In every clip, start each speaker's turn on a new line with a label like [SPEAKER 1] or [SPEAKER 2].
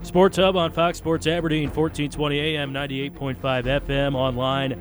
[SPEAKER 1] Sports Hub on Fox Sports Aberdeen, 1420 AM, 98.5 FM, online,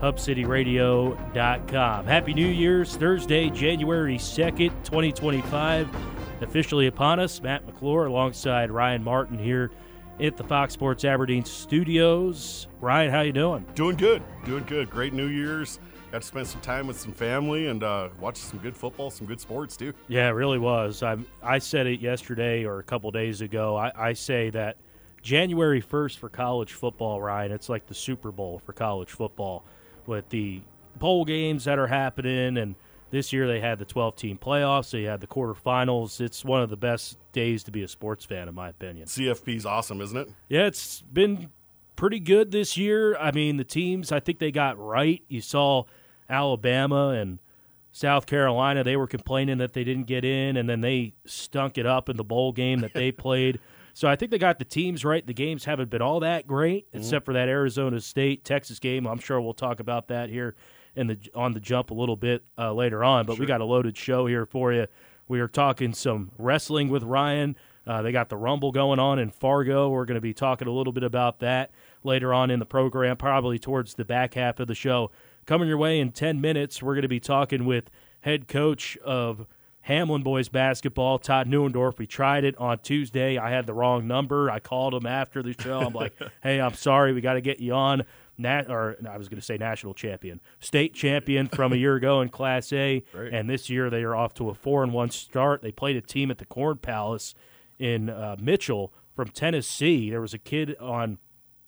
[SPEAKER 1] hubcityradio.com. Happy New Year's, Thursday, January 2nd, 2025, officially upon us. Matt McClure alongside Ryan Martin here at the Fox Sports Aberdeen studios. Ryan, how you doing?
[SPEAKER 2] Doing good. Great New Year's. Got to spend some time with some family and watch some good football, some good sports, too.
[SPEAKER 1] Yeah, it really was. I said it yesterday or a couple days ago. I say that January 1st for college football, Ryan, it's like the Super Bowl for college football with the bowl games that are happening. And this year they had the 12-team playoffs. They had the quarterfinals. It's one of the best days to be a sports fan, in my opinion.
[SPEAKER 2] CFP's awesome, isn't it?
[SPEAKER 1] Yeah, it's been pretty good this year. I mean, the teams, I think they got right. You saw Alabama and South Carolina, they were complaining that they didn't get in, and then they stunk it up in the bowl game that they played. So I think they got the teams right. The games haven't been all that great, except for that Arizona State-Texas game. I'm sure we'll talk about that here on the jump a little bit later on, but we got a loaded show here for you. We are talking some wrestling with Ryan. They got the Rumble going on in Fargo. We're going to be talking a little bit about that later on in the program, probably towards the back half of the show. Coming your way in 10 minutes, we're going to be talking with head coach of Hamlin boys basketball, Todd Neuendorf. We tried it on Tuesday. I had the wrong number. I called him after the show. I'm like, hey, I'm sorry. We got to get you on. I was going to say national champion. State champion from a year ago in Class A.
[SPEAKER 2] Right. And
[SPEAKER 1] this year they are off to a 4-1 start. They played a team at the Corn Palace in Mitchell from Tennessee. There was a kid on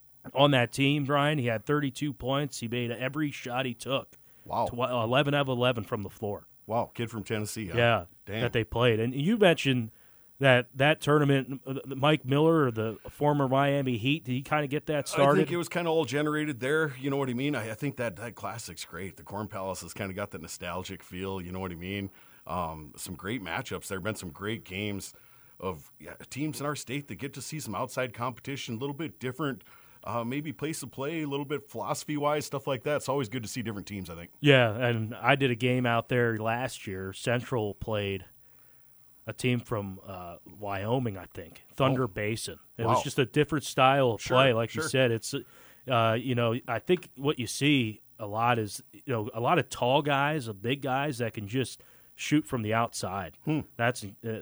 [SPEAKER 1] that team, Brian. He had 32 points. He made every shot he took.
[SPEAKER 2] Wow.
[SPEAKER 1] 11 of 11 from the floor.
[SPEAKER 2] Wow, kid from Tennessee. Huh?
[SPEAKER 1] Yeah,
[SPEAKER 2] damn.
[SPEAKER 1] that they played. And you mentioned that tournament, Mike Miller, the former Miami Heat, did he kind of get that started?
[SPEAKER 2] I think it was kind of all generated there. You know what I mean? I think that classic's great. The Corn Palace has kind of got that nostalgic feel. You know what I mean? Some great matchups. There have been some great games of teams in our state that get to see some outside competition, a little bit different. Maybe place of play, a little bit philosophy-wise, stuff like that. It's always good to see different teams, I think.
[SPEAKER 1] Yeah, and I did a game out there last year. Central played a team from Wyoming, I think, Thunder Basin. It was just a different style of play, like you said. It's, I think what you see a lot is, a lot of tall guys, big guys that can just shoot from the outside. That's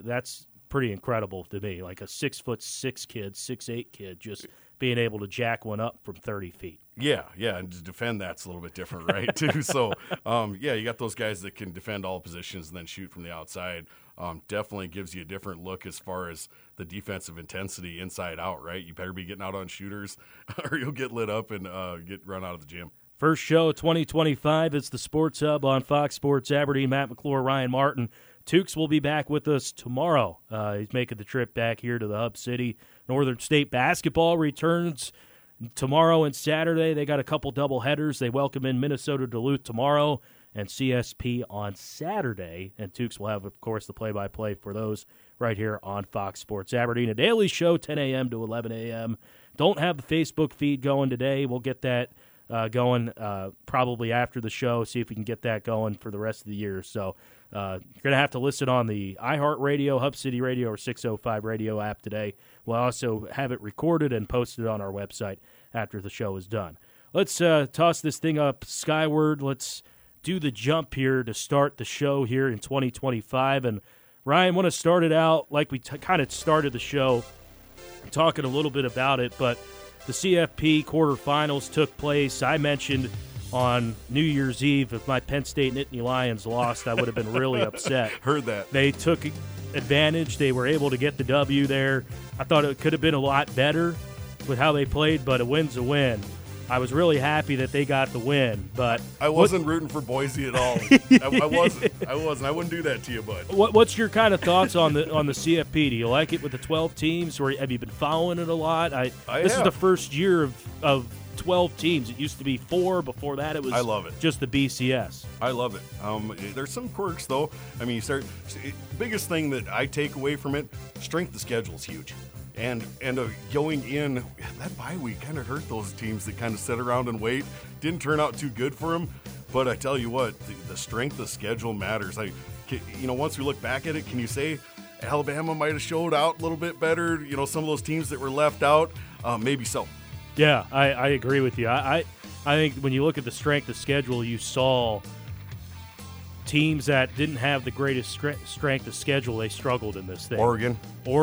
[SPEAKER 1] pretty incredible to me. Like a 6'6" kid, 6'8" kid, just being able to jack one up from 30 feet.
[SPEAKER 2] Yeah, and to defend that's a little bit different, right, too? So, you got those guys that can defend all positions and then shoot from the outside. Definitely gives you a different look as far as the defensive intensity inside out, right? You better be getting out on shooters or you'll get lit up and get run out of the gym.
[SPEAKER 1] First show of 2025. It's the Sports Hub on Fox Sports Aberdeen. Matt McClure, Ryan Martin. Tukes will be back with us tomorrow. He's making the trip back here to the Hub City. Northern State basketball returns tomorrow and Saturday. They got a couple doubleheaders. They welcome in Minnesota Duluth tomorrow and CSP on Saturday. And Tukes will have, of course, the play-by-play for those right here on Fox Sports Aberdeen. A daily show, 10 a.m. to 11 a.m. Don't have the Facebook feed going today. We'll get that going probably after the show, see if we can get that going for the rest of the year. So you're going to have to listen on the iHeartRadio, Hub City Radio, or 605 Radio app today. We'll also have it recorded and posted on our website after the show is done. Let's toss this thing up skyward. Let's do the jump here to start the show here in 2025. And Ryan, I want to start it out like we kind of started the show, talking a little bit about it, but the CFP quarterfinals took place. I mentioned on New Year's Eve, if my Penn State Nittany Lions lost, I would have been really upset.
[SPEAKER 2] Heard that.
[SPEAKER 1] They took advantage. They were able to get the W there. I thought it could have been a lot better with how they played, but a win's a win. I was really happy that they got the win, but
[SPEAKER 2] I wasn't rooting for Boise at all. I wasn't. I wouldn't do that to you, bud.
[SPEAKER 1] What's your kind of thoughts on the CFP? Do you like it with the 12 teams, or have you been following it a lot? This is the first year of 12 teams. It used to be 4. Before that, it was
[SPEAKER 2] I love it.
[SPEAKER 1] Just the BCS.
[SPEAKER 2] I love it. There's some quirks, though. I mean, biggest thing that I take away from it, strength of schedule is huge. And going in, that bye week kind of hurt those teams that kind of sit around and wait. Didn't turn out too good for them. But I tell you what, the strength of schedule matters. Once we look back at it, can you say Alabama might have showed out a little bit better. You know, some of those teams that were left out, maybe so.
[SPEAKER 1] Yeah, I agree with you. I think when you look at the strength of schedule, you saw teams that didn't have the greatest strength of schedule. They struggled in this thing.
[SPEAKER 2] Oregon.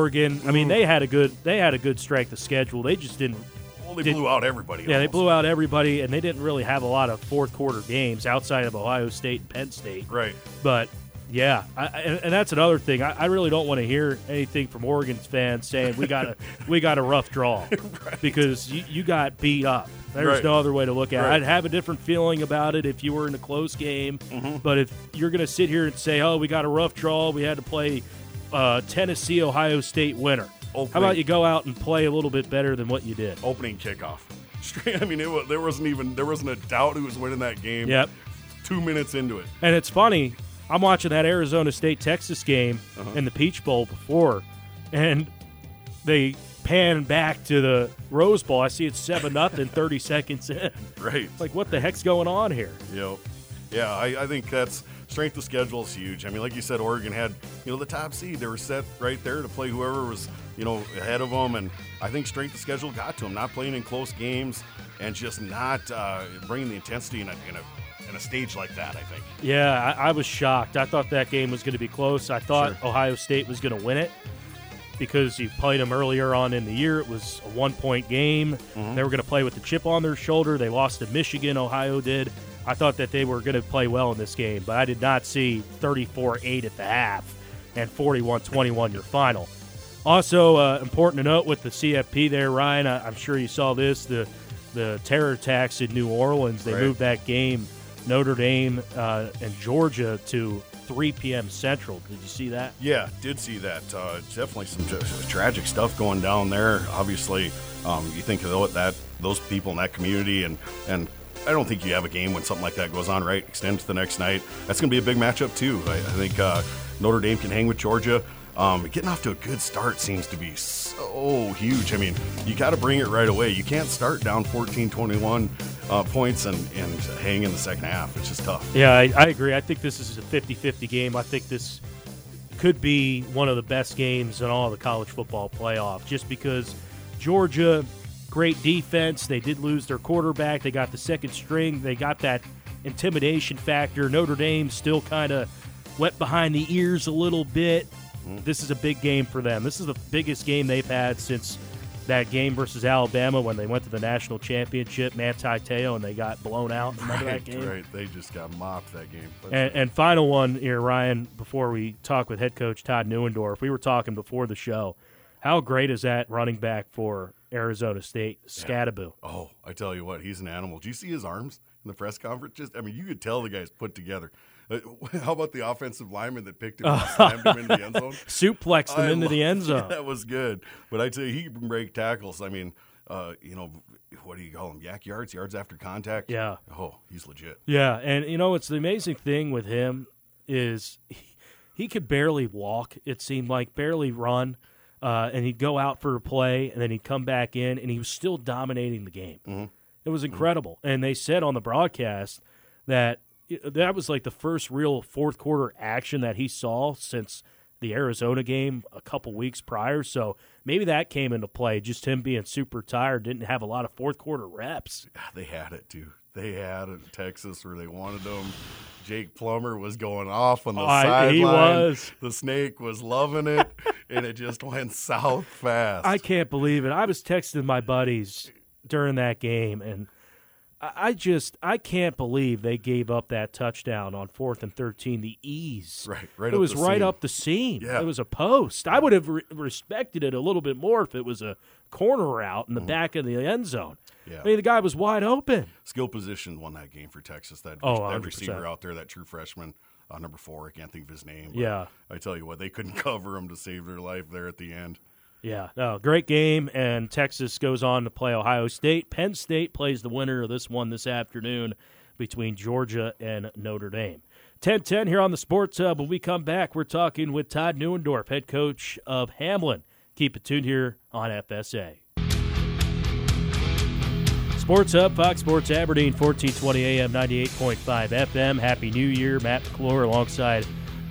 [SPEAKER 1] I mean, they had a good strength of schedule. They just didn't.
[SPEAKER 2] Well, they blew out everybody.
[SPEAKER 1] Yeah, they blew out everybody, and they didn't really have a lot of fourth quarter games outside of Ohio State and Penn State.
[SPEAKER 2] Right.
[SPEAKER 1] But yeah, and that's another thing. I really don't want to hear anything from Oregon's fans saying we got a rough draw
[SPEAKER 2] right.
[SPEAKER 1] because you got beat up. There's no other way to look at it. I'd have a different feeling about it if you were in a close game. Mm-hmm. But if you're going to sit here and say, oh, we got a rough draw, we had to play Tennessee, Ohio State winner. How about you go out and play a little bit better than what you did?
[SPEAKER 2] Opening kickoff. I mean, there wasn't a doubt who was winning that game.
[SPEAKER 1] Yep.
[SPEAKER 2] 2 minutes into it.
[SPEAKER 1] And it's funny. I'm watching that Arizona State-Texas game in the Peach Bowl before, and they pan back to the Rose Bowl. I see it's 7-0 30 seconds in.
[SPEAKER 2] Right.
[SPEAKER 1] Like, what the heck's going on here?
[SPEAKER 2] Yep. Yeah, I think that's strength of schedule is huge. I mean, like you said, Oregon had, the top seed. They were set right there to play whoever was, ahead of them. And I think strength of schedule got to them, not playing in close games and just not bringing the intensity in a stage like that, I think.
[SPEAKER 1] Yeah, I was shocked. I thought that game was going to be close. I thought Ohio State was going to win it because you played them earlier on in the year. It was a 1-point game. Mm-hmm. They were going to play with the chip on their shoulder. They lost to Michigan, Ohio did. I thought that they were going to play well in this game, but I did not see 34-8 at the half and 41-21 your final. Also, important to note with the CFP there, Ryan, I'm sure you saw this, the terror attacks in New Orleans. They moved that game, Notre Dame and Georgia, to 3 p.m. Central. Did you see that?
[SPEAKER 2] Yeah, did see that. Definitely some tragic stuff going down there. Obviously, you think of those people in that community, and I don't think you have a game when something like that goes on, right? Extend to the next night. That's going to be a big matchup, too. I think Notre Dame can hang with Georgia. Getting off to a good start seems to be so huge. I mean, you got to bring it right away. You can't start down 14-21 points and hang in the second half. It's just tough.
[SPEAKER 1] Yeah, I agree. I think this is a 50-50 game. I think this could be one of the best games in all the college football playoff just because Georgia, great defense. They did lose their quarterback. They got the second string. They got that intimidation factor. Notre Dame still kind of wet behind the ears a little bit. This is a big game for them. This is the biggest game they've had since that game versus Alabama when they went to the national championship, Manti Te'o, and they got blown out. Remember that game?
[SPEAKER 2] Right, they just got mopped that game.
[SPEAKER 1] And final one here, Ryan, before we talk with head coach Todd Neuendorf. We were talking before the show. How great is that running back for Arizona State, Scadaboo?
[SPEAKER 2] Yeah. Oh, I tell you what, he's an animal. Do you see his arms in the press conference? You could tell the guy's put together. How about the offensive lineman that picked him and slammed him into the end zone?
[SPEAKER 1] Suplexed him into the end zone.
[SPEAKER 2] That was good. But I tell you, he can break tackles. I mean, what do you call them? Yak yards? Yards after contact?
[SPEAKER 1] Yeah.
[SPEAKER 2] Oh, he's legit.
[SPEAKER 1] Yeah, and it's the amazing thing with him is he could barely walk, it seemed like, barely run. And he'd go out for a play, and then he'd come back in, and he was still dominating the game. Mm-hmm. It was incredible. Mm-hmm. And they said on the broadcast that was like the first real fourth quarter action that he saw since the Arizona game a couple weeks prior. So maybe that came into play, just him being super tired, didn't have a lot of fourth quarter reps.
[SPEAKER 2] They had it, too. They had it in Texas where they wanted him. Jake Plummer was going off on the sideline.
[SPEAKER 1] He was.
[SPEAKER 2] The snake was loving it, and it just went south fast.
[SPEAKER 1] I can't believe it. I was texting my buddies during that game, and I can't believe they gave up that touchdown on 4th and 13. The ease.
[SPEAKER 2] Right.
[SPEAKER 1] It was right up the seam.
[SPEAKER 2] Yeah.
[SPEAKER 1] It was a post. I would have respected it a little bit more if it was a corner route in the back of the end zone.
[SPEAKER 2] Yeah.
[SPEAKER 1] I mean, the guy was wide open.
[SPEAKER 2] Skill position won that game for Texas. That
[SPEAKER 1] 100%.
[SPEAKER 2] Receiver out there, that true freshman, number 4, I can't think of his name.
[SPEAKER 1] Yeah.
[SPEAKER 2] I tell you what, they couldn't cover him to save their life there at the end.
[SPEAKER 1] Yeah, no, great game, and Texas goes on to play Ohio State. Penn State plays the winner of this one this afternoon between Georgia and Notre Dame. 10-10 here on the Sports Hub. When we come back, we're talking with Todd Neuendorf, head coach of Hamlin. Keep it tuned here on FSA. Sports Hub, Fox Sports Aberdeen, 1420 AM, 98.5 FM. Happy New Year. Matt McClure alongside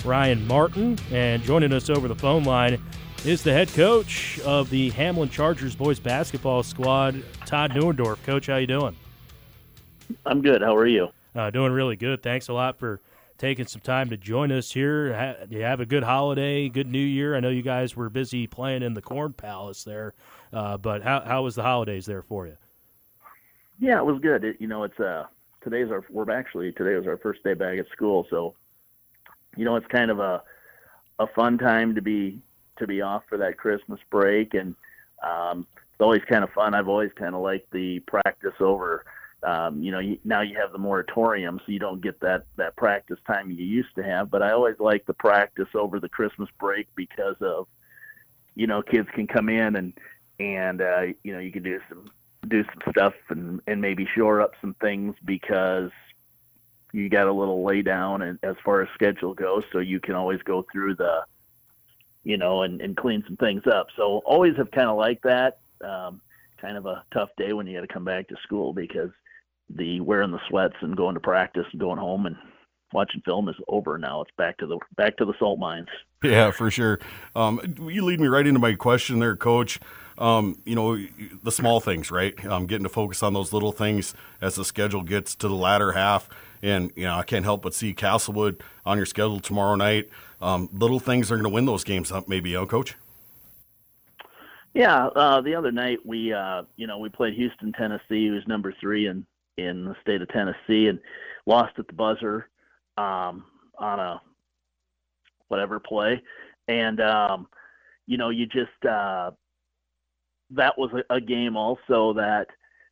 [SPEAKER 1] Ryan Martin. And joining us over the phone line is the head coach of the Hamlin Chargers boys basketball squad, Todd Neuendorf. Coach, how you doing?
[SPEAKER 3] I'm good. How are you?
[SPEAKER 1] Doing really good. Thanks a lot for taking some time to join us here. You have a good holiday, good New Year. I know you guys were busy playing in the Corn Palace there, but how was the holidays there for you?
[SPEAKER 3] Yeah, it was good. Today was our first day back at school, so it's kind of a fun time to be off for that Christmas break, and it's always kind of fun. I've always kind of liked the practice over. Now you have the moratorium, so you don't get that practice time you used to have. But I always like the practice over the Christmas break because of, kids can come in and you can do some stuff and maybe shore up some things because you got a little lay down and as far as schedule goes, so you can always go through and clean some things up. So always have kind of liked that. Kind of a tough day when you got to come back to school because the wearing the sweats and going to practice and going home and watching film is over now. It's back to the salt mines.
[SPEAKER 2] Yeah, for sure. You lead me right into my question there, Coach. The small things, right? Getting to focus on those little things as the schedule gets to the latter half. And, I can't help but see Castlewood on your schedule tomorrow night. Little things are going to win those games, maybe, Coach?
[SPEAKER 3] Yeah, the other night we played Houston, Tennessee, who's number 3 in the state of Tennessee, and lost at the buzzer on a whatever play. And, you just that was a game also that,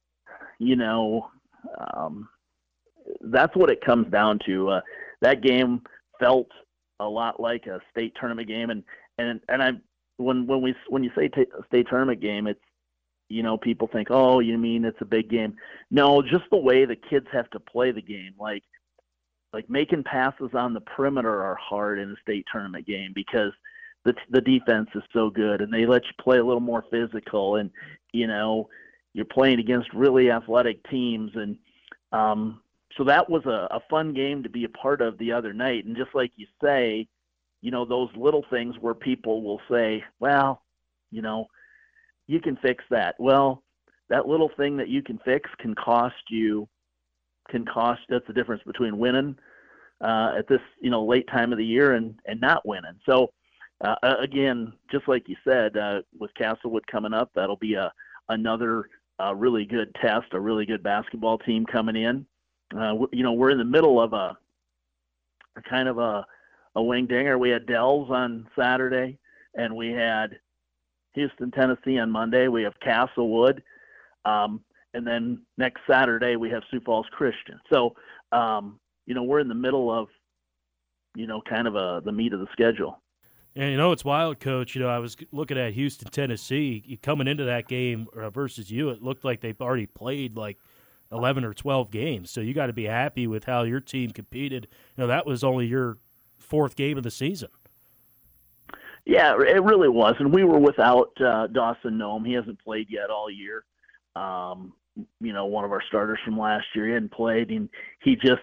[SPEAKER 3] that's what it comes down to. That game felt a lot like a state tournament game, and when you say state tournament game, it's people think, oh, you mean it's a big game? No, just the way the kids have to play the game, like making passes on the perimeter are hard in a state tournament game because the defense is so good, and they let you play a little more physical, and you're playing against really athletic teams, and so that was a fun game to be a part of the other night. And just like you say, those little things where people will say, well, you can fix that. Well, that little thing that you can fix can cost. That's the difference between winning at this, late time of the year and not winning. So again, just like you said, with Castlewood coming up, that'll be another really good test, a really good basketball team coming in. We're in the middle of a kind of a wing dinger. We had Dells on Saturday, and we had Houston, Tennessee on Monday. We have Castlewood, and then next Saturday we have Sioux Falls Christian. So, we're in the middle of, kind of the meat of the schedule.
[SPEAKER 1] And it's wild, Coach. I was looking at Houston, Tennessee. Coming into that game versus you, it looked like they've already played like 11 or 12 games. So you got to be happy with how your team competed. That was only your 4th game of the season.
[SPEAKER 3] Yeah, it really was. And we were without Dawson Nome. He hasn't played yet all year. One of our starters from last year, he hadn't played, and he just,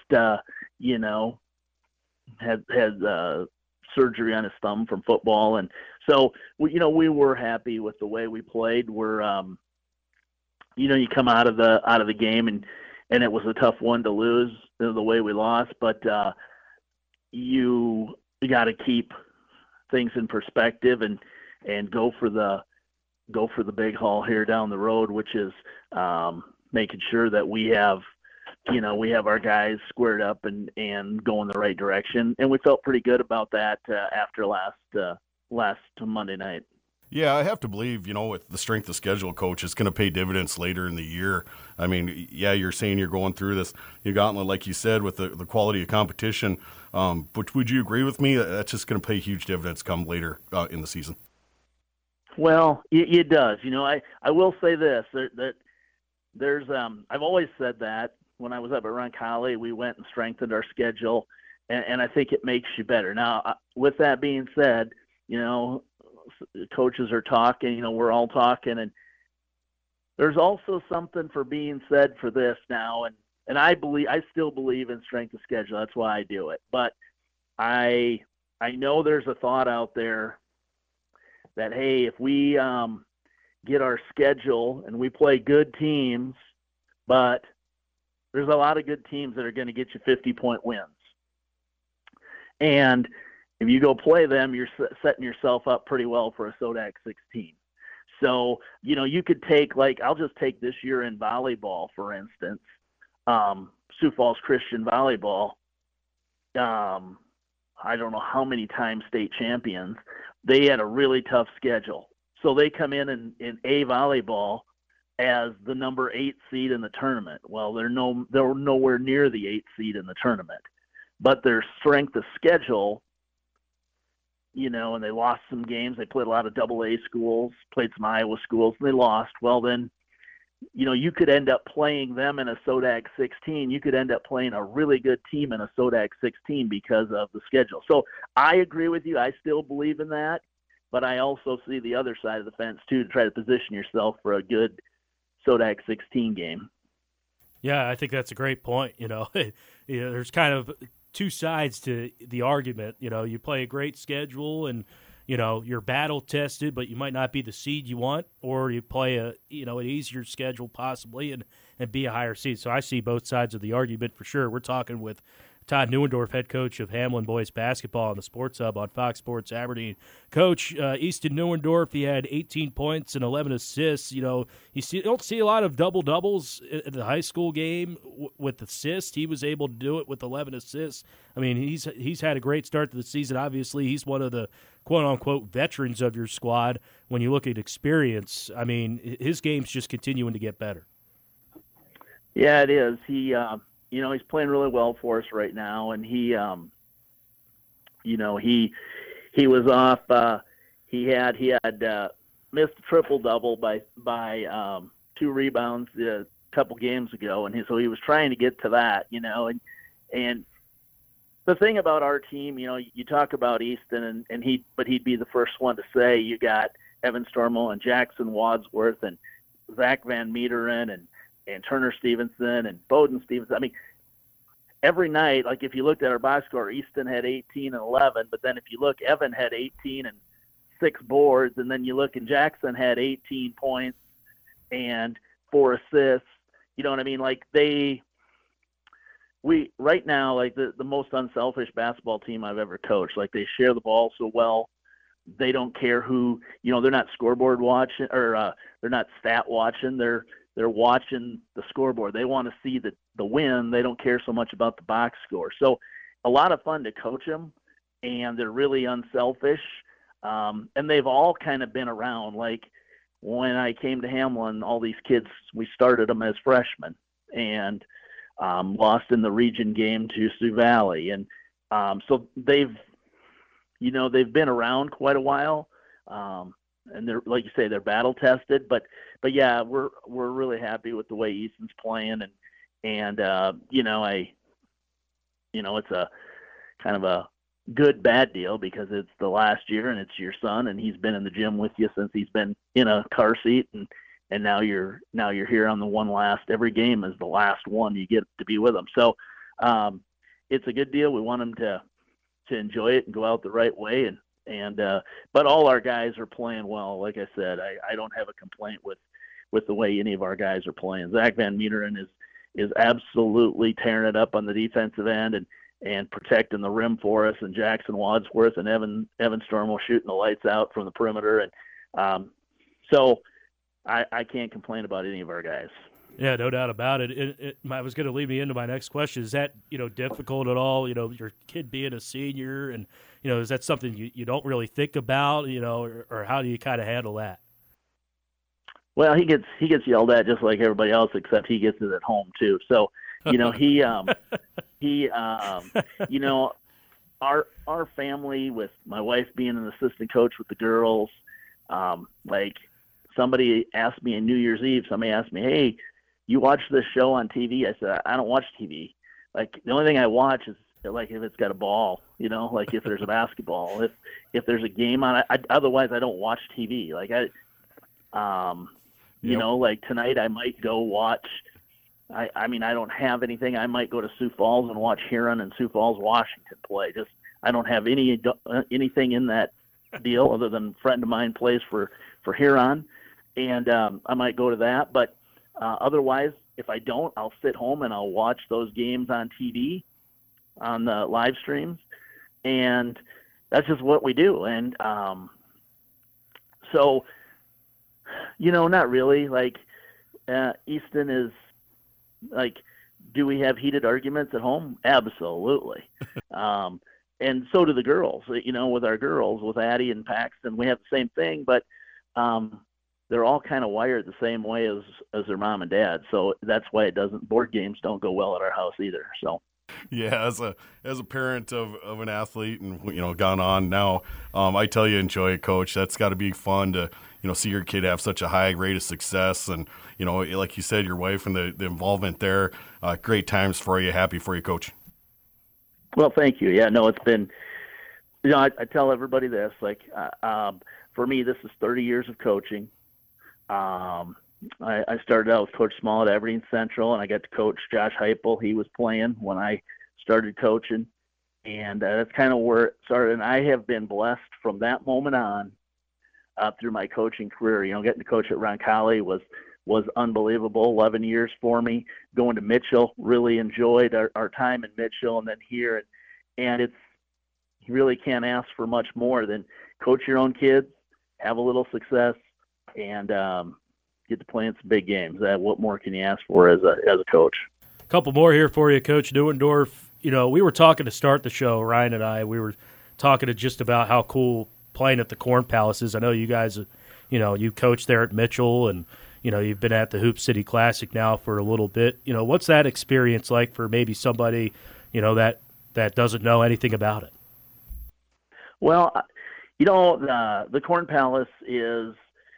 [SPEAKER 3] had surgery on his thumb from football. And so, we were happy with the way we played. We're, you come out of the game and it was a tough one to lose the way we lost, but you got to keep things in perspective and go for the big haul here down the road, which is making sure that we have our guys squared up and going the right direction. And we felt pretty good about that after last Monday night.
[SPEAKER 2] Yeah, I have to believe, with the strength of schedule, Coach, it's going to pay dividends later in the year. I mean, yeah, you're saying you're going through this gauntlet, like you said, with the quality of competition. But would you agree with me that that's just going to pay huge dividends come later in the season?
[SPEAKER 3] Well, it does. I will say this, that there's I've always said that when I was up at Roncalli, we went and strengthened our schedule, and I think it makes you better. Now, with that being said, coaches are talking, we're all talking, and there's also something for being said for this now. And I still believe in strength of schedule. That's why I do it. But I I know there's a thought out there that, hey, if we get our schedule and we play good teams, but there's a lot of good teams that are going to get you 50-point wins. And if you go play them, you're setting yourself up pretty well for a SODAC 16. So, you could take, I'll just take this year in volleyball, for instance, Sioux Falls Christian Volleyball. I don't know how many times state champions. They had a really tough schedule. So they come in A volleyball as the number 8 seed in the tournament. Well, they're nowhere near the 8 seed in the tournament. But their strength of schedule, and they lost some games. They played a lot of AA schools, played some Iowa schools, and they lost. Well, then, you could end up playing them in a SODAC 16. You could end up playing a really good team in a SODAC 16 because of the schedule. So I agree with you. I still believe in that. But I also see the other side of the fence, too, to try to position yourself for a good SODAC 16 game.
[SPEAKER 1] Yeah, I think that's a great point. There's kind of two sides to the argument. You play a great schedule and, you're battle tested, but you might not be the seed you want, or you play an easier schedule possibly and be a higher seed. So I see both sides of the argument for sure. We're talking with Todd Neuendorf, head coach of Hamlin boys basketball on the Sports Hub on Fox Sports Aberdeen. Coach, Easton Neuendorf, he had 18 points and 11 assists. You don't see a lot of double-doubles in the high school game with assists. He was able to do it with 11 assists. I mean, he's had a great start to the season. Obviously, he's one of the quote-unquote veterans of your squad. When you look at experience, I mean, his game's just continuing to get better.
[SPEAKER 3] Yeah, it is. He's playing really well for us right now, and he was off. He had missed a triple double by 2 rebounds a couple games ago, and so he was trying to get to that, and the thing about our team, you talk about Easton, but he'd be the first one to say you got Evan Stormo and Jackson Wadsworth and Zach Van Meteren and Turner Stevenson and Bowden Stevenson. I mean, every night, like if you looked at our box score, Easton had 18 and 11, but then if you look, Evan had 18 and 6 boards, and then you look and Jackson had 18 points and 4 assists. You know what I mean? Like we right now, like the most unselfish basketball team I've ever coached. Like they share the ball so well. They don't care who, they're not scoreboard watching or they're not stat watching. They're watching the scoreboard. They want to see the win. They don't care so much about the box score. So a lot of fun to coach them, and they're really unselfish. And they've all kind of been around. Like when I came to Hamlin, all these kids, we started them as freshmen and lost in the region game to Sioux Valley. And so they've been around quite a while. And they're, like you say, they're battle tested, but yeah, we're really happy with the way Easton's playing, and it's a kind of a good bad deal because it's the last year and it's your son, and he's been in the gym with you since he's been in a car seat, and now you're here on the one last. Every game is the last one you get to be with him, so it's a good deal. We want him to enjoy it and go out the right way, but all our guys are playing well. Like I said, I don't have a complaint with the way any of our guys are playing. Zach Van Meteren is absolutely tearing it up on the defensive end and protecting the rim for us, and Jackson Wadsworth and Evan Stormo shooting the lights out from the perimeter. And so I can't complain about any of our guys.
[SPEAKER 1] Yeah, no doubt about it. I was going to lead me into my next question. Is that, difficult at all, your kid being a senior, and, is that something you don't really think about, or how do you kind of handle that?
[SPEAKER 3] Well, he gets yelled at just like everybody else, except he gets it at home too. So, our family, with my wife being an assistant coach with the girls, like somebody asked me on New Year's Eve, somebody asked me, "Hey, you watch this show on TV?" I said, "I don't watch TV. Like the only thing I watch is like if it's got a ball, like if there's a basketball, if there's a game on it. Otherwise, I don't watch TV. Like like tonight I might go watch. I mean, I don't have anything. I might go to Sioux Falls and watch Huron and Sioux Falls, Washington play. I don't have anything in that deal other than a friend of mine plays for Huron, and I might go to that. But otherwise, if I don't, I'll sit home and I'll watch those games on TV, on the live streams, and that's just what we do. And so, not really. Like, Easton is like, do we have heated arguments at home? Absolutely. And so do the girls, with our girls, with Addie and Paxton, we have the same thing, but they're all kind of wired the same way as their mom and dad. So that's why board games don't go well at our house either. So.
[SPEAKER 2] Yeah, as a parent of an athlete and gone on now, I tell you, enjoy it, Coach. That's got to be fun to see your kid have such a high rate of success, and like you said, your wife and the involvement there. Great times for you. Happy for you, Coach. Well,
[SPEAKER 3] thank you. Yeah, no, it's been. I tell everybody this. Like, for me, this is 30 years of coaching. I started out with Coach Small at Aberdeen Central, and I got to coach Josh Heupel. He was playing when I started coaching, and that's kind of where it started. And I have been blessed from that moment on through my coaching career. Getting to coach at Roncalli was unbelievable. 11 years for me. Going to Mitchell, really enjoyed our time in Mitchell, and then here, and you really can't ask for much more than coach your own kids, have a little success, and get to play in some big games. What more can you ask for as a coach?
[SPEAKER 1] A couple more here for you, Coach Neuendorf. We were talking to start the show, Ryan and I. We were talking to just about how cool playing at the Corn Palace is. I know you guys, you coached there at Mitchell, and you've been at the Hoop City Classic now for a little bit. What's that experience like for maybe somebody, that doesn't know anything about it?
[SPEAKER 3] Well, the Corn Palace is.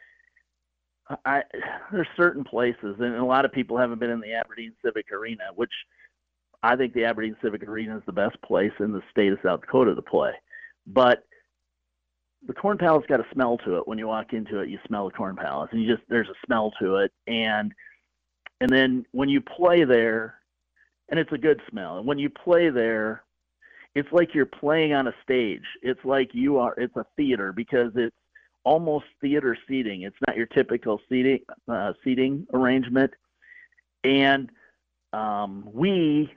[SPEAKER 3] There's certain places, and a lot of people haven't been in the Aberdeen Civic Arena, which I think the Aberdeen Civic Arena is the best place in the state of South Dakota to play. But the Corn Palace got a smell to it. When you walk into it, you smell the Corn Palace, and there's a smell to it. And then when you play there, and it's a good smell. And when you play there, it's like you're playing on a stage. It's like it's a theater, because it's almost theater seating. It's not your typical seating arrangement. And we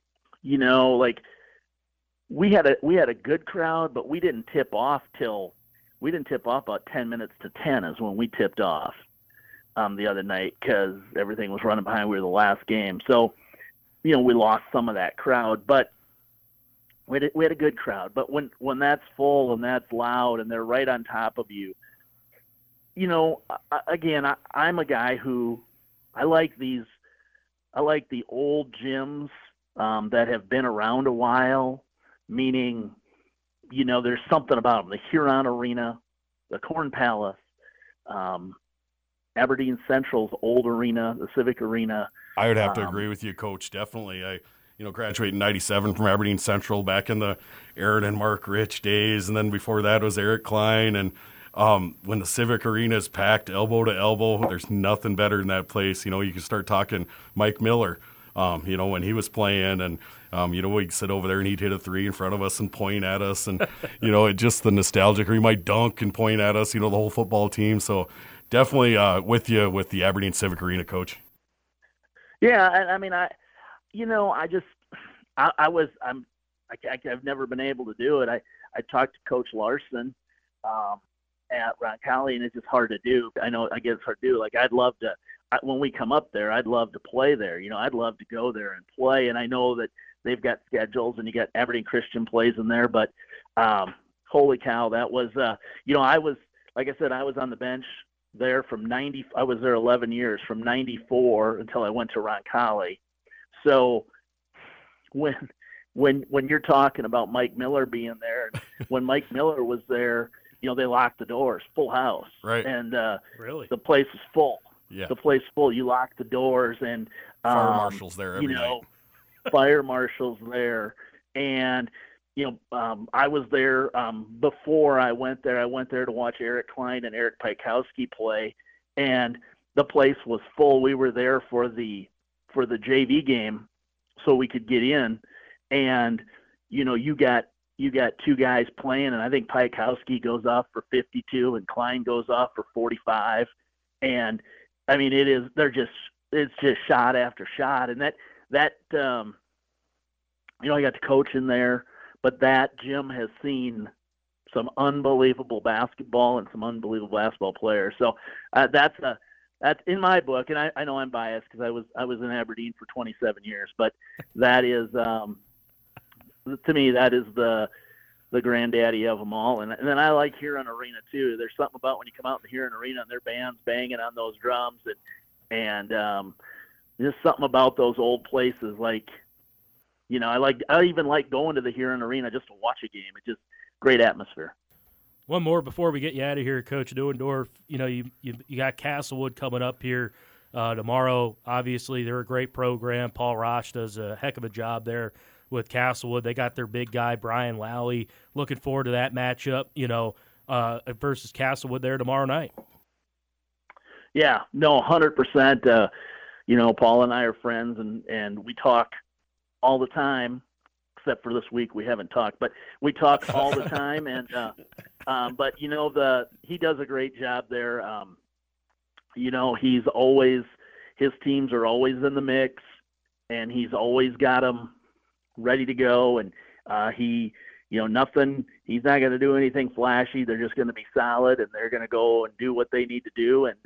[SPEAKER 3] had a good crowd, but we didn't tip off about 10 minutes to 10 is when we tipped off the other night, because everything was running behind. We were the last game. So, we lost some of that crowd, but we had a good crowd. But when that's full and that's loud and they're right on top of you, again, I'm a guy who I like the old gyms that have been around a while, meaning, there's something about them. The Huron Arena, the Corn Palace, Aberdeen Central's old arena, the Civic Arena.
[SPEAKER 2] I would have to agree with you, Coach. Definitely. I graduated in 97 from Aberdeen Central back in the Aaron and Mark Rich days. And then before that was Eric Klein. And when the Civic Arena is packed elbow to elbow, there's nothing better than that place. You can start talking Mike Miller, when he was playing, and, we'd sit over there and he'd hit a three in front of us and point at us. And, it just the nostalgic, or he might dunk and point at us, the whole football team. So definitely with you with the Aberdeen Civic Arena, Coach.
[SPEAKER 3] Yeah. I mean, I've never been able to do it. I talked to Coach Larson at Roncalli, and it's just hard to do. I get it's hard to do. Like, I'd love to, when we come up there, I'd love to play there. I'd love to go there and play. And I know that they've got schedules, and you got Aberdeen Christian plays in there. But holy cow, that was, I was, like I said, I was on the bench there I was there 11 years, from 94 until I went to Roncalli. So when you're talking about Mike Miller being there, when Mike Miller was there, they locked the doors, full house.
[SPEAKER 2] Right.
[SPEAKER 3] And
[SPEAKER 1] really,
[SPEAKER 3] the place was full.
[SPEAKER 2] Yeah.
[SPEAKER 3] The place full. You lock the doors, and
[SPEAKER 2] fire marshals there every night.
[SPEAKER 3] Fire marshals there. And, I was there before I went there. I went there to watch Eric Klein and Eric Pikowski play, and the place was full. We were there for the JV game so we could get in. And, you got you got two guys playing, and I think Piakowski goes off for 52 and Klein goes off for 45. And I mean, it's just shot after shot. And that I got to coach in there, but that gym has seen some unbelievable basketball and some unbelievable basketball players. So that's in my book, and I know I'm biased because I was in Aberdeen for 27 years, but that is to me that is the granddaddy of them all. And then I like Huron Arena too. There's something about when you come out in the Huron Arena and their band's banging on those drums, and just something about those old places. Like, I even like going to the Huron Arena just to watch a game. It's just great atmosphere.
[SPEAKER 1] One more before we get you out of here, Coach Neuendorf. You got Castlewood coming up here tomorrow. Obviously, they're a great program. Paul Roche does a heck of a job there with Castlewood. They got their big guy, Brian Lally. Looking forward to that matchup, versus Castlewood there tomorrow night.
[SPEAKER 3] Yeah, no, 100%. Paul and I are friends, and we talk all the time. Except for this week, we haven't talked, but we talk all the time. And but he does a great job there. His teams are always in the mix, and he's always got them ready to go. And nothing. He's not going to do anything flashy. They're just going to be solid, and they're going to go and do what they need to do. And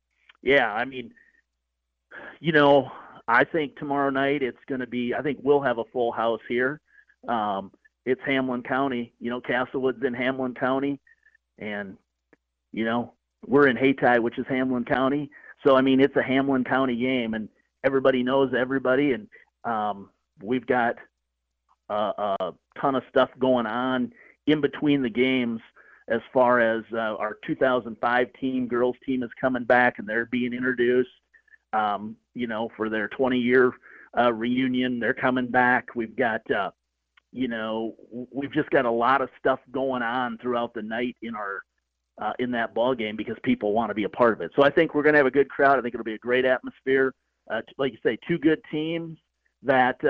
[SPEAKER 3] I think tomorrow night it's going to be – I think we'll have a full house here. It's Hamlin County. Castlewood's in Hamlin County. And, we're in Hayti, which is Hamlin County. So, it's a Hamlin County game, and everybody knows everybody. And we've got a ton of stuff going on in between the games as far as our 2005 girls team is coming back, and they're being introduced. For their 20-year reunion, they're coming back. We've got, we've just got a lot of stuff going on throughout the night in that ball game because people want to be a part of it. So I think we're going to have a good crowd. I think it'll be a great atmosphere. Like you say, two good teams that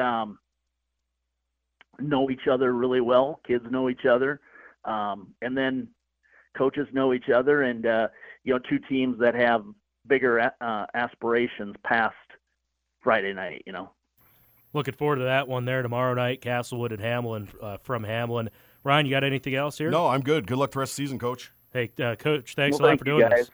[SPEAKER 3] know each other really well. Kids know each other, and then coaches know each other, and two teams that have bigger aspirations past Friday night,
[SPEAKER 1] Looking forward to that one there tomorrow night, Castlewood and Hamlin from Hamlin. Ryan, you got anything else here?
[SPEAKER 2] No, I'm good. Good luck the rest of the season, Coach.
[SPEAKER 1] Hey, Coach, thanks a lot for doing this.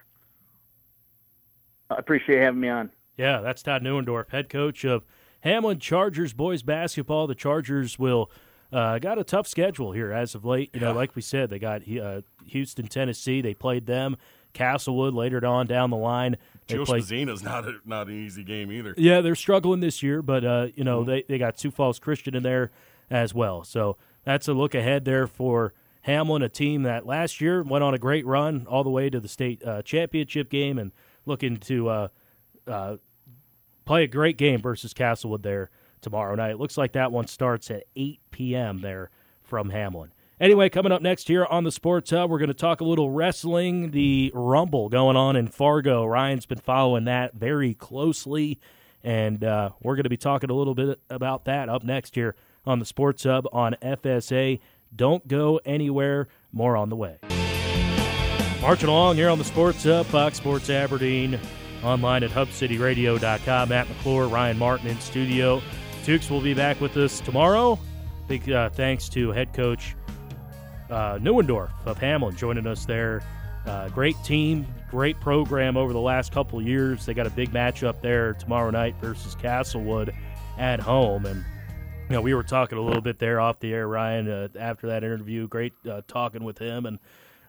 [SPEAKER 3] I appreciate having me on.
[SPEAKER 1] Yeah, that's Todd Neuendorf, head coach of Hamlin Chargers boys basketball. The Chargers will got a tough schedule here as of late. Like we said, they got Houston, Tennessee. They played them. Castlewood later on down the line.
[SPEAKER 2] Joe Spazina's not an easy game either.
[SPEAKER 1] Yeah, they're struggling this year, but they got Sioux Falls Christian in there as well. So that's a look ahead there for Hamlin, a team that last year went on a great run all the way to the state championship game and looking to play a great game versus Castlewood there tomorrow night. Looks like that one starts at 8 p.m. there from Hamlin. Anyway, coming up next here on the Sports Hub, we're going to talk a little wrestling, the Rumble going on in Fargo. Ryan's been following that very closely, and we're going to be talking a little bit about that up next here on the Sports Hub on FSA. Don't go anywhere. More on the way. Marching along here on the Sports Hub, Fox Sports Aberdeen, online at hubcityradio.com. Matt McClure, Ryan Martin in studio. Tukes will be back with us tomorrow. Big thanks to head coach Neuendorf of Hamlin joining us there. Great team, great program over the last couple of years. They got a big matchup there tomorrow night versus Castlewood at home. And, we were talking a little bit there off the air, Ryan, after that interview. Great talking with him. And,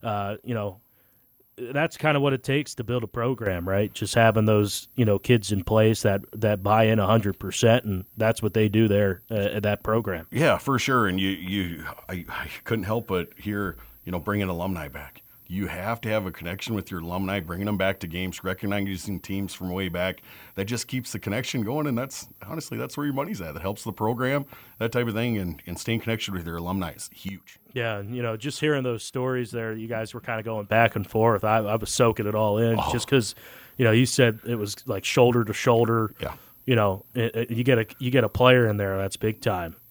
[SPEAKER 1] that's kind of what it takes to build a program, right? Just having those, kids in place that buy in 100%, and that's what they do there at that program.
[SPEAKER 2] Yeah, for sure. And I couldn't help but hear, bringing alumni back. You have to have a connection with your alumni, bringing them back to games, recognizing teams from way back. That just keeps the connection going, and that's where your money's at. That helps the program, that type of thing, and staying connected with your alumni is huge.
[SPEAKER 1] Yeah, just hearing those stories there, you guys were kind of going back and forth. I was soaking it all in just because, you said it was like shoulder to shoulder.
[SPEAKER 2] Yeah.
[SPEAKER 1] You get a player in there that's big time.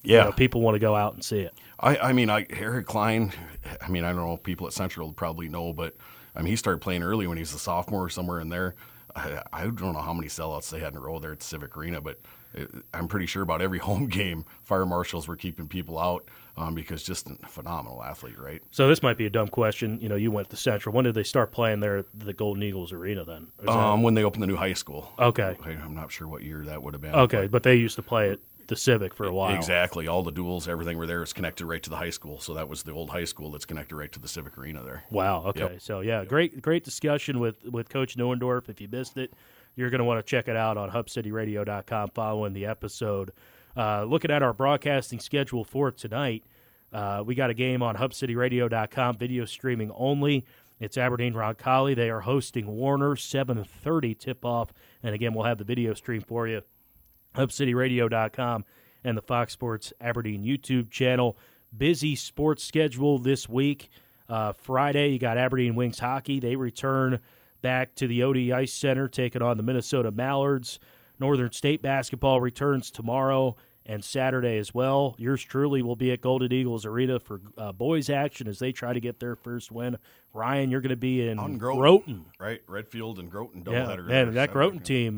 [SPEAKER 2] Yeah.
[SPEAKER 1] People want to go out and see it.
[SPEAKER 2] I mean, Eric Klein, I mean, I don't know, people at Central probably know, but I mean, he started playing early when he was a sophomore or somewhere in there. I don't know how many sellouts they had in a row there at Civic Arena, but I'm pretty sure about every home game, fire marshals were keeping people out because just a phenomenal athlete, right?
[SPEAKER 1] So this might be a dumb question. You went to Central. When did they start playing there at the Golden Eagles Arena then?
[SPEAKER 2] When they opened the new high school.
[SPEAKER 1] Okay.
[SPEAKER 2] I'm not sure what year that would have been.
[SPEAKER 1] Okay, but they used to play at the Civic for a while.
[SPEAKER 2] Exactly. All the duels, everything were there is connected right to the high school. So that was the old high school that's connected right to the Civic Arena there.
[SPEAKER 1] Wow. Okay.
[SPEAKER 2] Yep.
[SPEAKER 1] So, yeah, great discussion with Coach Neuendorf. If you missed it, you're going to want to check it out on hubcityradio.com following the episode. Looking at our broadcasting schedule for tonight, we got a game on hubcityradio.com, video streaming only. It's Aberdeen-Roncalli. They are hosting Warner, 7:30 tip-off. And, again, we'll have the video stream for you, hubcityradio.com and the Fox Sports Aberdeen YouTube channel. Busy sports schedule this week. Friday, you got Aberdeen Wings hockey. They return back to the OD Ice Center, taking on the Minnesota Mallards. Northern State basketball returns tomorrow and Saturday as well. Yours truly will be at Golden Eagles Arena for boys action as they try to get their first win. Ryan, you're going to be in Groton.
[SPEAKER 2] Right, Redfield and Groton
[SPEAKER 1] Yeah,
[SPEAKER 2] doubleheader.
[SPEAKER 1] man, that Groton team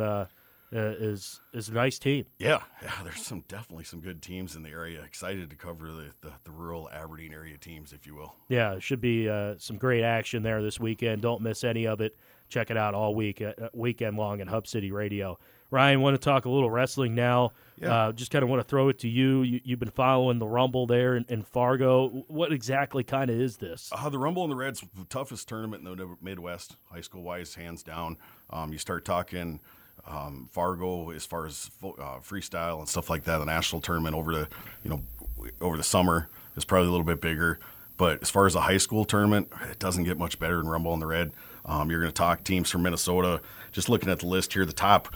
[SPEAKER 1] is a nice team.
[SPEAKER 2] Yeah, there's definitely some good teams in the area. Excited to cover the rural Aberdeen area teams, if you will.
[SPEAKER 1] Yeah, it should be some great action there this weekend. Don't miss any of it. Check it out all weekend long at Hub City Radio. Ryan, want to talk a little wrestling now.
[SPEAKER 2] Yeah.
[SPEAKER 1] Just kind of want to throw it to you. You've been following the Rumble there in Fargo. What exactly kind of is this?
[SPEAKER 2] The Rumble in the Red's the toughest tournament in the Midwest, high school-wise, hands down. You start talking Fargo as far as freestyle and stuff like that. The national tournament over the summer is probably a little bit bigger. But as far as a high school tournament, it doesn't get much better than Rumble in the Red. You're going to talk teams from Minnesota. Just looking at the list here, the top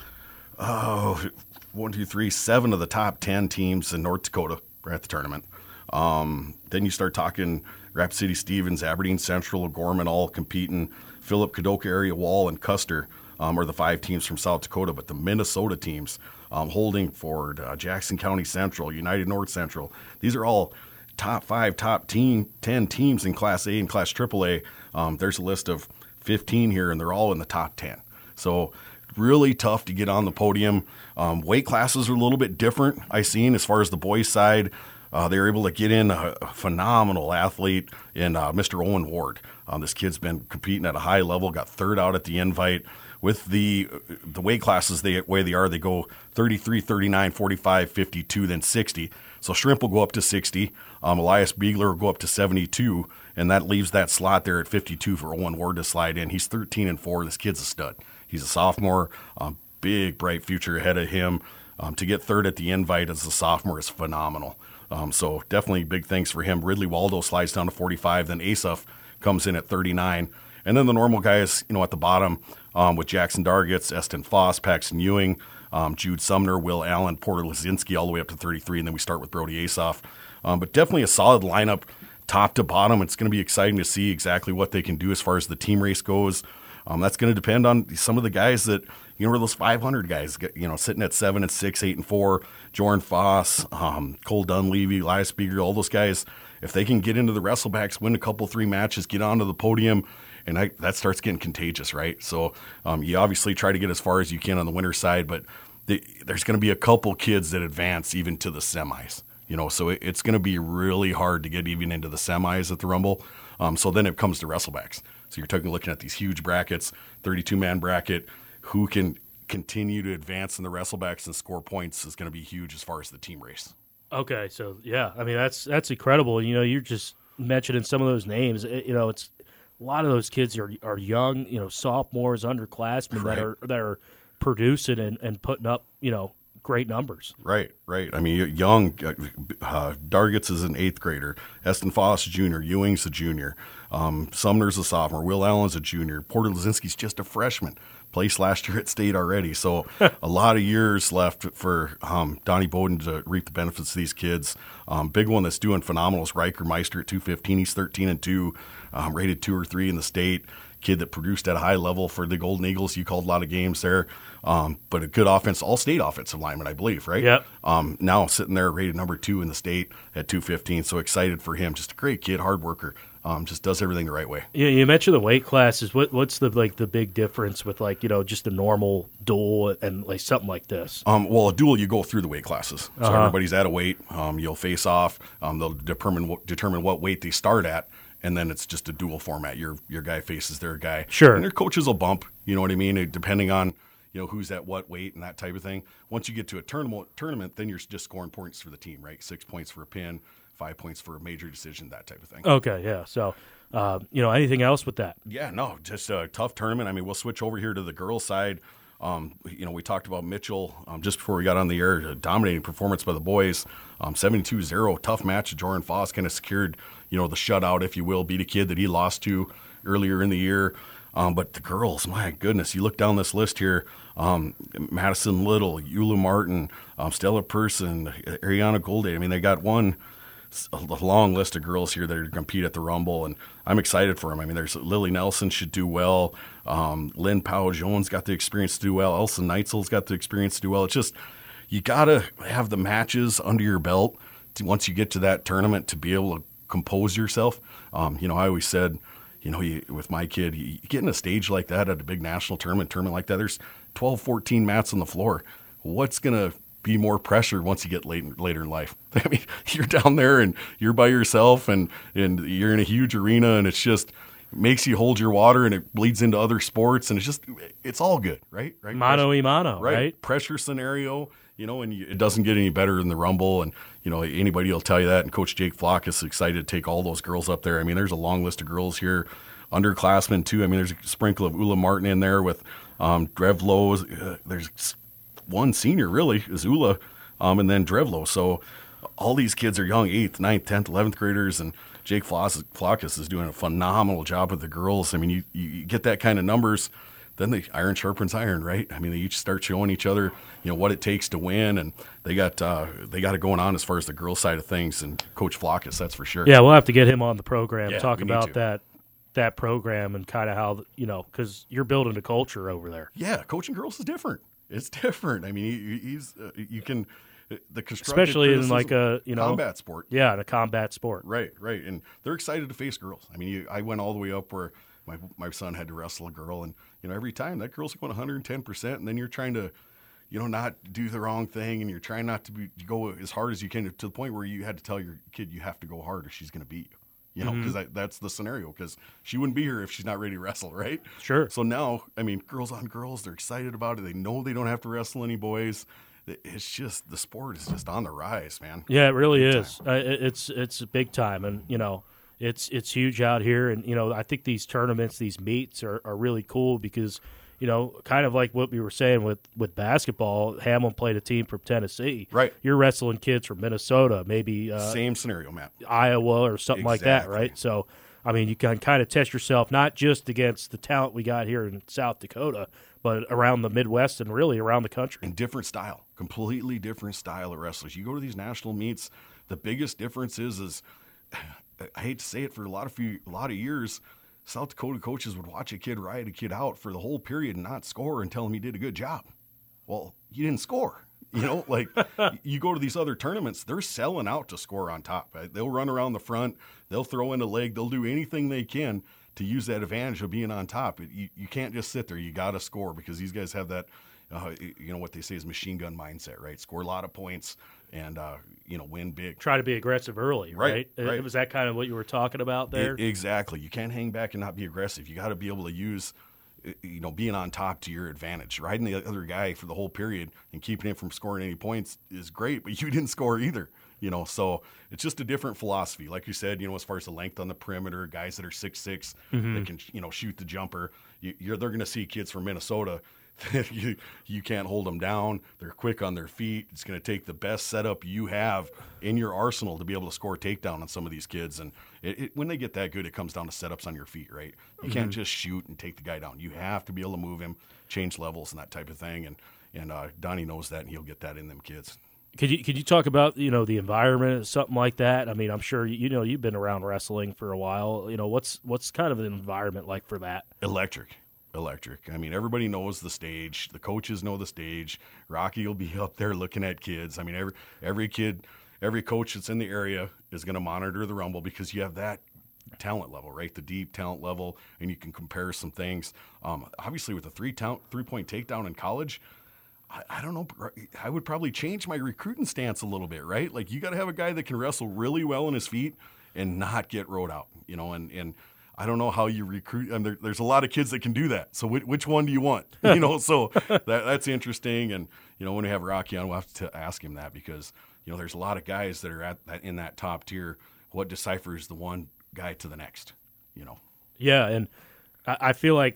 [SPEAKER 2] 7 of the top 10 teams in North Dakota are at the tournament. Then you start talking Rapid City, Stevens, Aberdeen Central, O'Gorman, all competing. Phillip, Kadoka area, Wall, and Custer are the 5 teams from South Dakota. But the Minnesota teams, Holdingford, Jackson County Central, United North Central, these are all top 5, top 10 teams in Class A and Class AAA. There's a list of 15 here, and they're all in the top 10. So really tough to get on the podium. Weight classes are a little bit different, I've seen, as far as the boys' side. They were able to get in a phenomenal athlete in Mr. Owen Ward. This kid's been competing at a high level, got third out at the invite. With the weight classes the way they are, they go 33, 39, 45, 52, then 60. So Shrimp will go up to 60. Elias Beegler will go up to 72, and that leaves that slot there at 52 for Owen Ward to slide in. He's 13-4. This kid's a stud. He's a sophomore. Big, bright future ahead of him. To get third at the invite as a sophomore is phenomenal. So definitely big thanks for him. Ridley Waldo slides down to 45. Then Asaph comes in at 39. And then the normal guys, at the bottom with Jackson Dargitz, Eston Foss, Paxton Ewing, Jude Sumner, Will Allen, Porter Lazinski all the way up to 33. And then we start with Brody Asaph. But definitely a solid lineup top to bottom. It's going to be exciting to see exactly what they can do as far as the team race goes. That's going to depend on some of the guys that, were those 500 guys, sitting at 7 and 6, 8 and 4, Jordan Foss, Cole Dunleavy, Elias Beeger, all those guys. If they can get into the wrestlebacks, win a couple, 3 matches, get onto the podium, and that starts getting contagious, right? So you obviously try to get as far as you can on the winner's side, but there's going to be a couple kids that advance even to the semis. So it's going to be really hard to get even into the semis at the Rumble. So then it comes to wrestlebacks. So you're looking at these huge brackets, 32-man bracket. Who can continue to advance in the wrestlebacks and score points is going to be huge as far as the team race.
[SPEAKER 1] Okay, so yeah, I mean that's incredible. You're just mentioning some of those names. It's a lot of those kids are young, sophomores, underclassmen
[SPEAKER 2] right.
[SPEAKER 1] that are producing and putting up, great numbers.
[SPEAKER 2] Right. I mean, young Dargitz is an 8th grader. Eston Foss, junior. Ewing's a junior. Sumner's a sophomore. Will Allen's a junior. Porter Lazinski's just a freshman. Placed last year at state already. So a lot of years left for Donnie Bowden to reap the benefits of these kids. Big one that's doing phenomenal is Riker Meister at 215. He's 13-2, rated 2 or 3 in the state. kid that produced at a high level for the Golden Eagles. You called a lot of games there, but a good offense, all-state offensive lineman, I believe, right?
[SPEAKER 1] Yep.
[SPEAKER 2] Now sitting there rated number 2 in the state at 215. So excited for him. Just a great kid, hard worker. Just does everything the right way.
[SPEAKER 1] Yeah, you mentioned the weight classes. What's the big difference with just a normal dual and like something like this?
[SPEAKER 2] Well, a duel, you go through the weight classes. So everybody's at a weight. You'll face off. They'll determine what weight they start at, and then it's just a dual format. Your guy faces their guy.
[SPEAKER 1] Sure.
[SPEAKER 2] And their coaches will bump. You know what I mean? Depending on who's at what weight and that type of thing. Once you get to a tournament, then you're just scoring points for the team, right? 6 points for a pin, 5 points for a major decision, that type of thing.
[SPEAKER 1] Okay, yeah. So, anything else with that?
[SPEAKER 2] Yeah, no, just a tough tournament. I mean, we'll switch over here to the girls' side. We talked about Mitchell just before we got on the air. A dominating performance by the boys, 72-0, tough match. Jordan Foss kind of secured, the shutout, if you will, beat a kid that he lost to earlier in the year. But the girls, my goodness, you look down this list here, Madison Little, Eula Martin, Stella Person, Ariana Golday. I mean, they got a long list of girls here that are going to compete at the Rumble, and I'm excited for them. I mean, there's Lily Nelson should do well. Lynn Powell-Jones got the experience to do well. Elsa Neitzel's got the experience to do well. It's just you got to have the matches under your belt once you get to that tournament to be able to compose yourself. I always said, with my kid, you get in a stage like that at a big national tournament like that, there's 12, 14 mats on the floor. What's going to be more pressure once you get later in life? I mean, you're down there and you're by yourself and you're in a huge arena, and it's just makes you hold your water, and it bleeds into other sports, and it's all good, right?
[SPEAKER 1] Mano y mano, right?
[SPEAKER 2] Pressure scenario, and it doesn't get any better than the Rumble, and anybody will tell you that. And Coach Jake Flock is excited to take all those girls up there. I mean, there's a long list of girls here, underclassmen too. I mean, there's a sprinkle of Ula Martin in there with Drevlo. There's one senior really is Ula, and then Drevlo. So all these kids are young, 8th, 9th, 10th, 11th graders, and Jake Flockus is doing a phenomenal job with the girls. I mean, you get that kind of numbers, then the iron sharpens iron, right? I mean, they each start showing each other, what it takes to win, and they got it going on as far as the girls' side of things. And Coach Flockus, that's for sure.
[SPEAKER 1] Yeah, we'll have to get him on the program, talk
[SPEAKER 2] we need
[SPEAKER 1] about
[SPEAKER 2] to.
[SPEAKER 1] that program and kind of how because you're building a culture over there.
[SPEAKER 2] Yeah, coaching girls is different. It's different. I mean, he's you can. The
[SPEAKER 1] especially in like a
[SPEAKER 2] combat sport.
[SPEAKER 1] Yeah, in a combat sport.
[SPEAKER 2] Right, and they're excited to face girls. I mean, I went all the way up where my son had to wrestle a girl, and every time that girl's going 110%, and then you're trying to, not do the wrong thing, and you're trying not to go as hard as you can to the point where you had to tell your kid you have to go hard or she's going to beat you. Because that's the scenario. Because she wouldn't be here if she's not ready to wrestle, right?
[SPEAKER 1] Sure.
[SPEAKER 2] So now, I mean, girls on girls, they're excited about it. They know they don't have to wrestle any boys. It's just the sport is just on the rise, man.
[SPEAKER 1] Yeah, it really is. It's big time, and it's huge out here. And I think these tournaments, these meets are really cool because kind of like what we were saying with basketball. Hamlin played a team from Tennessee.
[SPEAKER 2] Right.
[SPEAKER 1] You're wrestling kids from Minnesota, maybe
[SPEAKER 2] same scenario, Matt.
[SPEAKER 1] Iowa or something like that,
[SPEAKER 2] Exactly.
[SPEAKER 1] right? So. I mean, you can kind of test yourself not just against the talent we got here in South Dakota, but around the Midwest and really around the country.
[SPEAKER 2] And different style, completely different style of wrestlers. You go to these national meets, the biggest difference is I hate to say it, for a lot of years, South Dakota coaches would watch a kid ride a kid out for the whole period and not score and tell him he did a good job. Well, you didn't score. Like you go to these other tournaments, they're selling out to score on top. Right? They'll run around the front, they'll throw in a leg, they'll do anything they can to use that advantage of being on top. You can't just sit there. You got to score because these guys have that, what they say is machine gun mindset, right? Score a lot of points and, win big.
[SPEAKER 1] Try to be aggressive early, right?
[SPEAKER 2] Right.
[SPEAKER 1] Was that kind of what you were talking about there?
[SPEAKER 2] Exactly. You can't hang back and not be aggressive. You got to be able to use being on top to your advantage. Riding the other guy for the whole period and keeping him from scoring any points is great, but you didn't score either. So it's just a different philosophy. Like you said, as far as the length on the perimeter, guys that are 6'6", that can, shoot the jumper. They're going to see kids from Minnesota that you can't hold them down. They're quick on their feet. It's going to take the best setup you have in your arsenal to be able to score a takedown on some of these kids. And when they get that good, it comes down to setups on your feet, right? You can't just shoot and take the guy down. You have to be able to move him, change levels and that type of thing. And Donnie knows that, and he'll get that in them kids.
[SPEAKER 1] Could you talk about the environment, something like that? I mean, I'm sure you've been around wrestling for a while. What's kind of an environment like for that?
[SPEAKER 2] Electric. I mean, everybody knows the stage. The coaches know the stage. Rocky will be up there looking at kids. I mean, every kid, every coach that's in the area is going to monitor the Rumble because you have that talent level, right? The deep talent level, and you can compare some things. Obviously, with a three-point takedown in college, I don't know. I would probably change my recruiting stance a little bit, right? Like, you got to have a guy that can wrestle really well on his feet and not get rode out, and I don't know how you recruit. And there's a lot of kids that can do that. So which one do you want? So that's interesting. And, when we have Rocky on, we'll have to ask him that because, there's a lot of guys that are in that top tier. What deciphers the one guy to the next,
[SPEAKER 1] Yeah, and I feel like,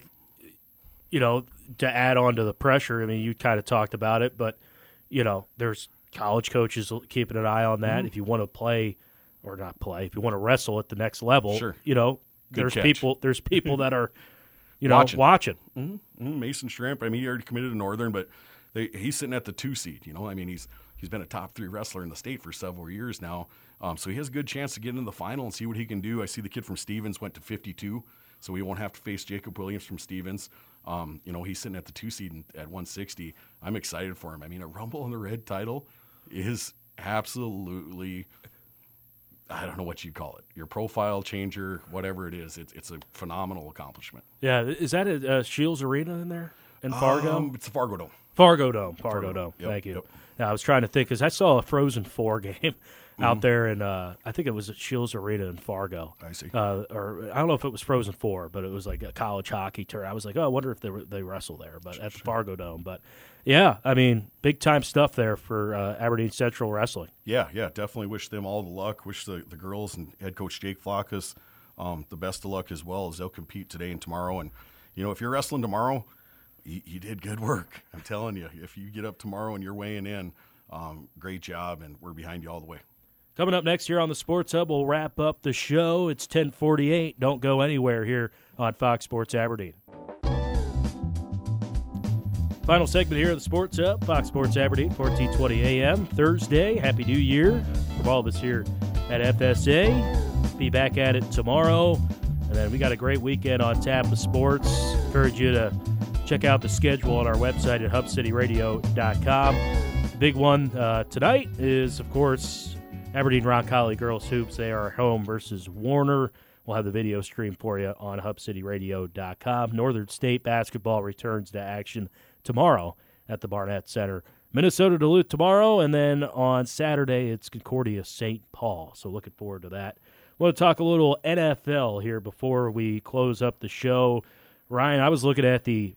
[SPEAKER 1] to add on to the pressure, I mean, you kind of talked about it, but, there's college coaches keeping an eye on that.
[SPEAKER 2] Mm-hmm.
[SPEAKER 1] If you want to play or not play, if you want to wrestle at the next level,
[SPEAKER 2] sure.
[SPEAKER 1] There's
[SPEAKER 2] catch.
[SPEAKER 1] people that are,
[SPEAKER 2] watching.
[SPEAKER 1] Mm-hmm.
[SPEAKER 2] Mm-hmm. Mason Shrimp, I mean, he already committed to Northern, but he's sitting at the 2 seed, I mean, he's been a top 3 wrestler in the state for several years now. So he has a good chance to get into the final and see what he can do. I see the kid from Stevens went to 52, so he won't have to face Jacob Williams from Stevens. He's sitting at the 2 seed at 160. I'm excited for him. I mean, a Rumble in the Red title is absolutely, I don't know what you'd call it, your profile changer, whatever it is. It's a phenomenal accomplishment.
[SPEAKER 1] Yeah, is that a Shields Arena in there in Fargo?
[SPEAKER 2] It's the Fargo Dome.
[SPEAKER 1] Fargo Dome.
[SPEAKER 2] Yep,
[SPEAKER 1] Thank you.
[SPEAKER 2] yep.
[SPEAKER 1] Now, I was trying to think because I saw a Frozen 4 game out there, and I think it was at Shields Arena in Fargo.
[SPEAKER 2] I see.
[SPEAKER 1] Or I don't know if it was Frozen 4, but it was like a college hockey tour. I was like, I wonder if they wrestle there, but at the Fargo Dome. But yeah, I mean, big time stuff there for Aberdeen Central Wrestling.
[SPEAKER 2] Yeah, definitely wish them all the luck. Wish the girls and head coach Jake Flackus the best of luck as well as they'll compete today and tomorrow. And if you're wrestling tomorrow, you did good work. I'm telling you, if you get up tomorrow and you're weighing in, great job, and we're behind you all the way.
[SPEAKER 1] Coming up next here on the Sports Hub, we'll wrap up the show. It's 10:48. Don't go anywhere here on Fox Sports Aberdeen. Final segment here of the Sports Hub, Fox Sports Aberdeen, 1420 AM, Thursday. Happy New Year from all of us here at FSA. Be back at it tomorrow. And then we got a great weekend on tap of sports. Encourage you to check out the schedule on our website at hubcityradio.com. The big one tonight is, of course, Aberdeen Roncalli Girls Hoops. They are home versus Warner. We'll have the video stream for you on hubcityradio.com. Northern State basketball returns to action tomorrow at the Barnett Center. Minnesota Duluth tomorrow, and then on Saturday it's Concordia St. Paul. So looking forward to that. I want to talk a little NFL here before we close up the show. Ryan, I was looking at the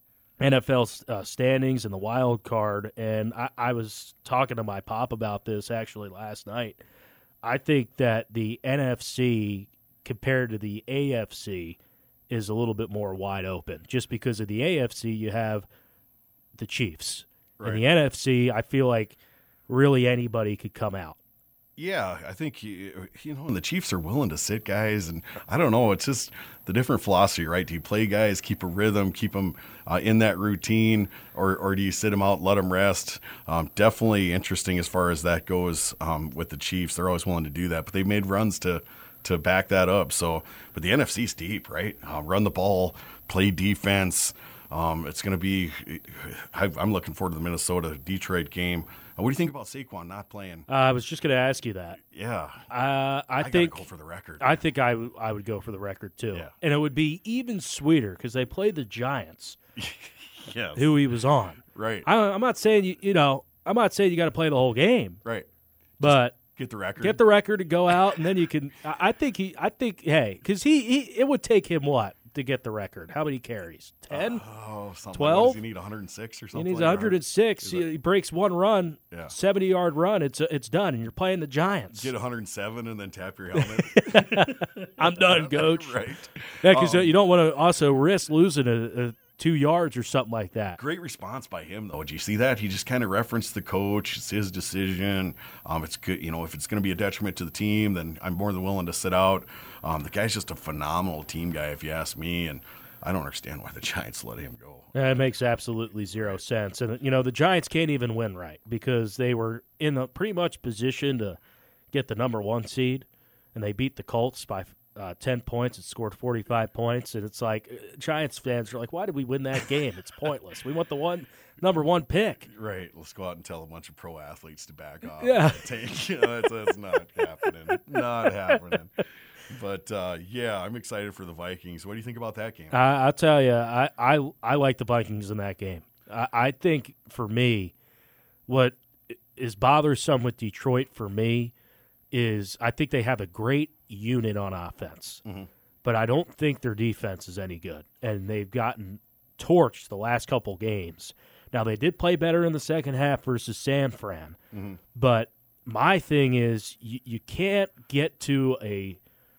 [SPEAKER 1] NFL standings and the wild card, and I was talking to my pop about this actually last night. I think that the NFC compared to the AFC is a little bit more wide open. Just because of the AFC, you have the Chiefs.
[SPEAKER 2] Right.
[SPEAKER 1] In the NFC, I feel like really anybody could come out.
[SPEAKER 2] Yeah, I think, and the Chiefs are willing to sit guys, and I don't know, it's just the different philosophy, right? Do you play guys, keep a rhythm, keep them in that routine, or do you sit them out, let them rest? Definitely interesting as far as that goes with the Chiefs. They're always willing to do that, but they made runs to back that up. So, but the NFC's deep, right? Run the ball, play defense. It's going to be – I'm looking forward to the Minnesota-Detroit game. What do you think about Saquon not playing?
[SPEAKER 1] I was just going to ask you that.
[SPEAKER 2] Yeah.
[SPEAKER 1] I think
[SPEAKER 2] gotta go for the record.
[SPEAKER 1] I think I would go for the record too.
[SPEAKER 2] Yeah.
[SPEAKER 1] And it would be even sweeter because they played the Giants,
[SPEAKER 2] Yes.
[SPEAKER 1] who he was on.
[SPEAKER 2] Right.
[SPEAKER 1] I'm not saying I'm not saying you got to play the whole game,
[SPEAKER 2] Right.
[SPEAKER 1] but
[SPEAKER 2] Get the record.
[SPEAKER 1] get the record to go out, and then you can. I think because it would take him what to get the record? How many carries? 10?
[SPEAKER 2] 12?
[SPEAKER 1] 12?
[SPEAKER 2] Does he need 106 or something?
[SPEAKER 1] He needs 106. He breaks one run,
[SPEAKER 2] Yeah.
[SPEAKER 1] 70-yard run. It's done, and you're playing the Giants.
[SPEAKER 2] Get 107 and then tap your helmet.
[SPEAKER 1] I'm done, coach.
[SPEAKER 2] Right.
[SPEAKER 1] Yeah, because you don't want to also risk losing a 2 yards or something like that.
[SPEAKER 2] Great response by him, though. Did you see that? He just kind of referenced the coach. It's his decision. It's good. If it's going to be a detriment to the team, then I'm more than willing to sit out. The guy's just a phenomenal team guy, if you ask me. And I don't understand why the Giants let him go.
[SPEAKER 1] That makes absolutely zero sense. And, the Giants can't even win right because they were in a pretty much position to get the number 1 seed, and they beat the Colts by 10 points. It scored 45 points, and it's like Giants fans are like, why did we win that game? It's pointless. We want the number 1 pick.
[SPEAKER 2] Right. Let's go out and tell a bunch of pro athletes to back off.
[SPEAKER 1] Yeah.
[SPEAKER 2] That's not happening. Not happening. But, I'm excited for the Vikings. What do you think about that game?
[SPEAKER 1] I'll tell you, I like the Vikings in that game. I think, for me, what is bothersome with Detroit for me is I think they have a great unit on offense, but I don't think their defense is any good, and they've gotten torched the last couple games. Now, they did play better in the second half versus San Fran, but my thing is you can't get to a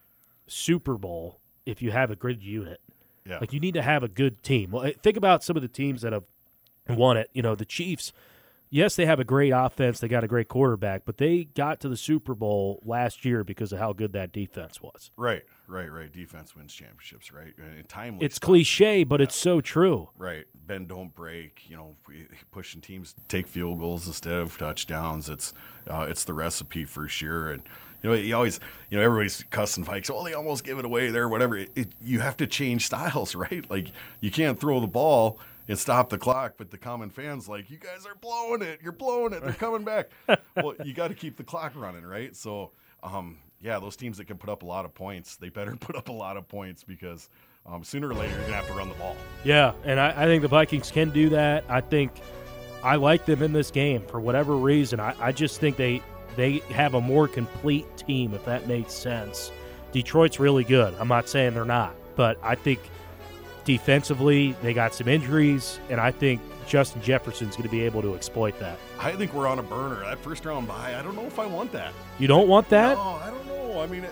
[SPEAKER 1] Super Bowl if you have a good unit.
[SPEAKER 2] Yeah.
[SPEAKER 1] Like, you need to have a good team. Well, think about some of the teams that have won it. The Chiefs, yes, they have a great offense. They got a great quarterback, but they got to the Super Bowl last year because of how good that defense was.
[SPEAKER 2] Right. Defense wins championships, right? And timely.
[SPEAKER 1] It's cliche, but it's so true.
[SPEAKER 2] Right. Bend, don't break. Pushing teams to take field goals instead of touchdowns. It's the recipe for sure. And you always, everybody's cussing Vikes. Oh, they almost give it away there, whatever. You have to change styles, right? Like, you can't throw the ball and stop the clock, but the common fans like, you guys are blowing it. You're blowing it. They're coming back. Well, you got to keep the clock running, right? So, those teams that can put up a lot of points, they better put up a lot of points because sooner or later you're going to have to run the ball.
[SPEAKER 1] Yeah, and I think the Vikings can do that. I think I like them in this game for whatever reason. I just think they have a more complete team, if that makes sense. Detroit's really good. I'm not saying they're not, but I think defensively they got some injuries, and I think Justin Jefferson's going to be able to exploit that.
[SPEAKER 2] I think we're on a burner. That first round bye, I don't know if I want that.
[SPEAKER 1] You don't want that?
[SPEAKER 2] No, I don't know. I mean,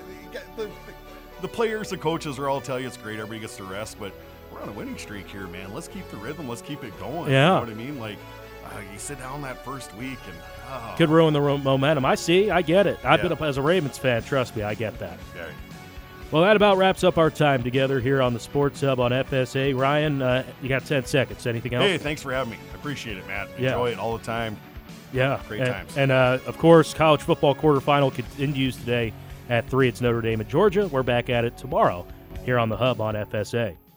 [SPEAKER 2] the players, the coaches will all tell you it's great. Everybody gets to rest, but we're on a winning streak here, man. Let's keep the rhythm. Let's keep it going.
[SPEAKER 1] Yeah.
[SPEAKER 2] You know what I mean? Like, you sit down that first week and
[SPEAKER 1] could ruin the momentum. I get it. I've been up as a Ravens fan. Trust me, I get that.
[SPEAKER 2] Yeah.
[SPEAKER 1] Well, that about wraps up our time together here on the Sports Hub on FSA. Ryan, you got 10 seconds. Anything else?
[SPEAKER 2] Hey, thanks for having me. I appreciate it, Matt. Enjoy it all the time.
[SPEAKER 1] Yeah.
[SPEAKER 2] Great times.
[SPEAKER 1] And, of course, college football quarterfinal continues today at 3. It's Notre Dame at Georgia. We're back at it tomorrow here on the Hub on FSA.